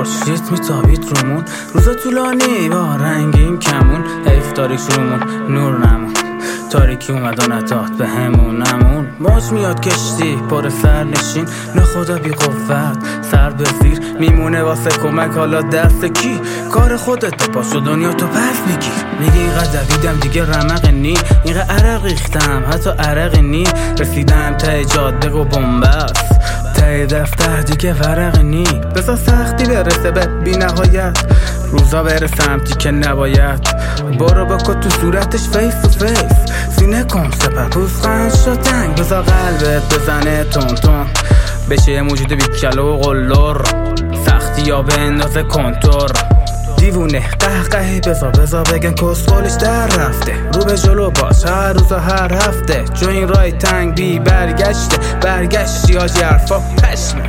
خورشید میتابید رومون، روزا طولانی با رنگین کمون، حیف تاریک رومون نور نمون، تاریکی اومد و نداد به همونمون. موج میاد کشتی پر سر نشین، نه خدا بی قوت سر به زیر میمونه واسه کمک، حالا دست کی؟ کار خودت پاشو دنیا تو پس میگیر. میگی اینقدر دویدم دیگه رمق نی، اینقدر عرق ریختم حتی عرق نی، رسیدم ته جاده و بنبست، ته دفتر دیگه ورق نی. بذار سختی برسه به بی نهایت، روزا بره سمتی که نباید، برو بکن تو صورتش فیس تو فیس، سینه کن سپر پوزخند شد تنگ، بذار قلبت بزنه تون تون، بشه یه موجود بی کلو و قلور، سختی یا به اندازه کنتور. دیوونه قهقهی بذار بگن کسخولش در رفته، رو به جلو باش هر روز و هر هفته، جو این رای تنگ بی برگشته، برگشتی آجی حرفا پشمه.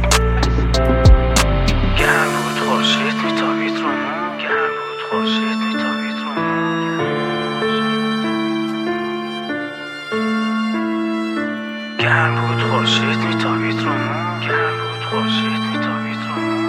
گرم بود خورشید میتابید رومون، گرم بود خورشید میتابید رومون، گرم بود خورشید میتابید رومون، گرم بود خورشید میتابید رومون.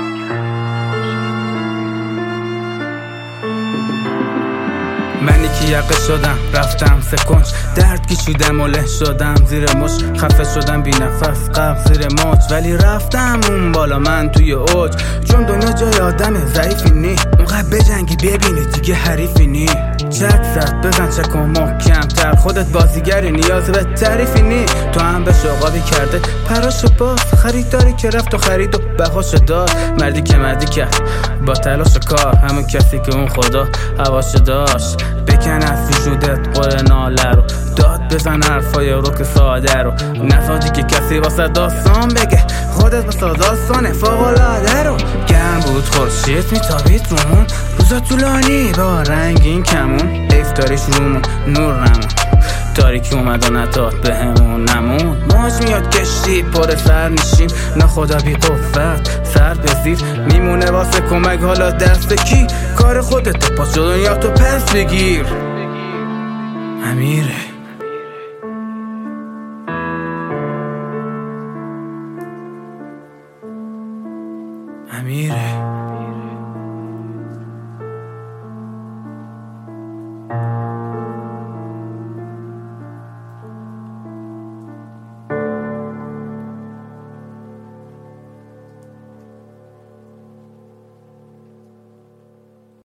منی که یقه شدم رفتم سکنج، درد کشیدم و له شدم زیر مش، خفه شدم بی نفس قبل زیر موج، ولی رفتم اون بالا من توی اوج، چون دنیا جای آدم ضعیفی نی، اونقدر بجنگی ببینی دیگه حریفی نی، چک زد بزن چک و محکم تر، خودت بازیگری نیاز به تعریفی نی، تو هم به شغابی کرده پراش باز، خریداری که رفت و خرید و بهاش داد، مردی که مردی کرد با تلاش کار، همون کسی که اون خدا هواش داشت، بکن از وجودت قول ناله رو، داد بزن حرفای رو که ساده رو، نفادی که کسی واسه داستان بگه، خودت واسه داستانه فوق‌العاده رو. گرم بود خورشید میتابید رومون، روزا طولانی با رنگین کمون، حیف تاریک رومون نور نمون، تاریکی اومد و نداد به همونمون. موج میاد کشتی پر سر نشین، نه خدا بی قوت سر به زیر میمونه واسه کمک، حالا دست کی؟ کار خودت پاشو دنیا تو پس بگیر. امیره